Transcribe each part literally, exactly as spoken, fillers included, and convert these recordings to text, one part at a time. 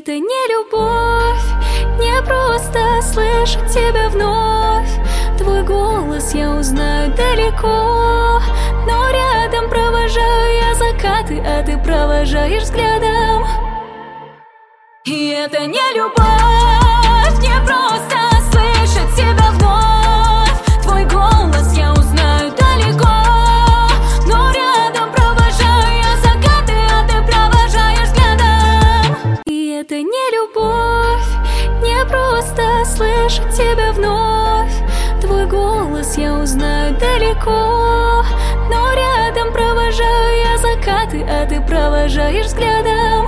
это не любовь, не просто слышать тебя вновь. Твой голос я узнаю далеко, но рядом провожаю я закаты, а ты провожаешь взглядом. И это не любовь, не просто слышать тебя вновь. Твой голос я узнаю далеко, но рядом провожаю я закаты, а ты провожаешь взглядом. И это не любовь, не просто слышать тебя вновь. Твой голос я узнаю далеко, но рядом провожаю я закаты, а ты провожаешь взглядом.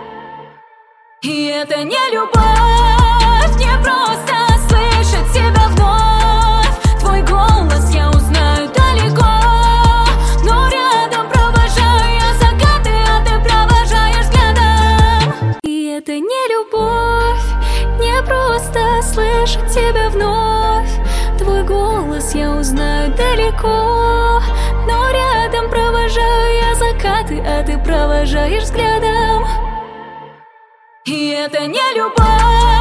И это не любовь, не просто слышать тебя вновь. Твой голос я узнаю далеко, но рядом провожаю я закаты, а ты провожаешь взглядом. И это не любовь, не просто слышать тебя вновь. Твой голос я узнаю далеко, но рядом провожаю я закаты, а ты провожаешь взглядом. И это не любовь.